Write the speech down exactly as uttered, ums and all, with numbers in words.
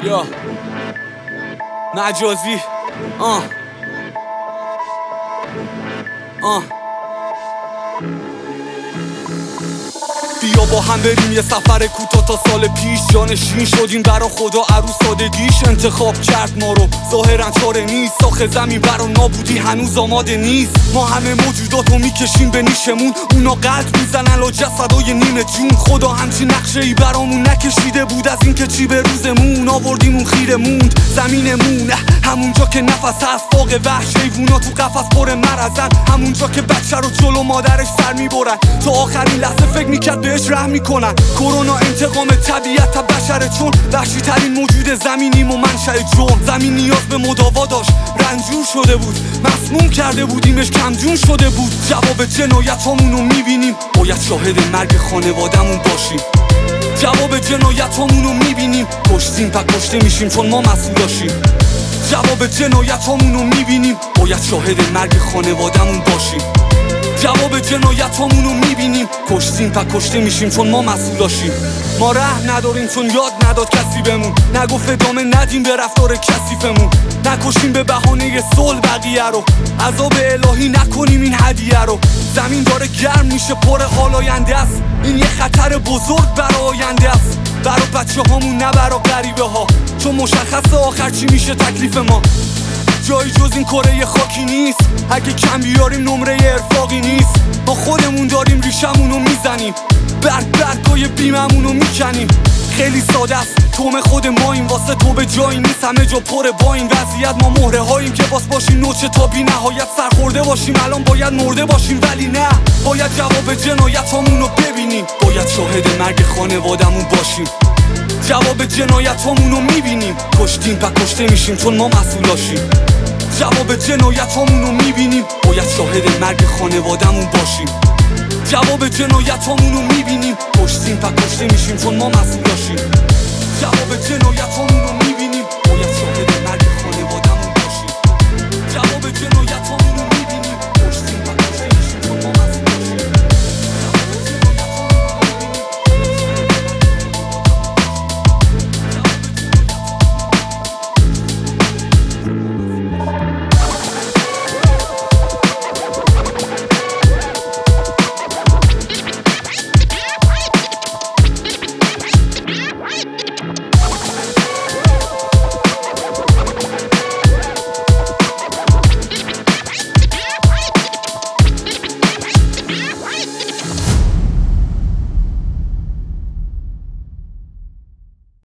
یا مجازی آه آه بیا با هم بریم یه سفر کوتاه تا سال پیش، جانشین شدیم برا خدا عروس سادگیش انتخاب کرد ما رو، ظاهرا چاره نیست آخه زمین برا نابودی هنوز آماده نیست. ما همه موجوداتو میکشیم به نیشمون، اونا قلب میزنن لا جسدای نیمه جون. خدا همچی نقشه ای برامون نکشیده بود، از اینکه چی به روزمون آوردیم اون خیره موند. زمینمون همونجا که نفس هست، فوق وحش حیوونا تو قفس پر مرزن، همونجا که بچه رو جلو مادرش سر میبرن تا آخرین لحظه فکر میکرد بهش رحم میکنن. کرونا انتقام طبیعت تا بشره، چون وحشی ترین موجود زمینیم و منشأ جرم. زمین نیاز به مداوا داشت، رنجور شده بود، مسموم کرده بودیمش، کمجون شده بود. جواب جنایتامونو میبینیم، باید شاهد مرگ خانوادمون باشیم. جواب جنایتامونو میبینیم، کشتیم پا کشته میشیم چون ما مسئولاشیم. جواب جنایتامونو میبینیم، باید شاهد مرگ خانوادمون باشیم. جواب جنایتامونو میبینیم، کشتیم پا کشته میشیم چون ما مسئولاشیم. ما رحم نداریم چون یاد نداد کسی بمون، نگفت ادامه ندیم به رفتار کثیفمون. نکشیم به بهانه صلح بقیه رو، عذاب الهی نکنیم این هدیه رو. زمین داره گرم میشه، پر حال آینده است، این یه خطر بزرگ برای آینده است، برای بچه هامون نه برای غریبه ها، چون مشخصه آخر چی میشه تکلیف ما. جایی جز این کره خاکی نیست، اگه کم بیاریم نمره ارفاقی نیست. ما خودمون داریم ریشمونو میزنیم، برگ برگای بیممونو میکنیم. خیلی ساده است، توم خود ما این واسه تو به جایی نیست، همه جا پر با این وضعیت. ما مهره هاییم که باس باشیم نوچه تا بی نهایت سرخورده باشیم. الان باید مرده باشیم ولی نه، باید جواب جنایتامونو ببینیم، باید شاهد مرگ خانوادمون باشیم. جواب جنایتامونو میبینیم، کشتیم پا کشته میشیم چون ما مسئولاشیم. جواب جنایتامونو میبینیم، باید شاهد مرگ خانوادمون باشیم. جواب جنایتامونو میبینیم، کشتیم پا کشته میشیم چون ما مسئولاشیم. جواب جنایتامونو میبینیم.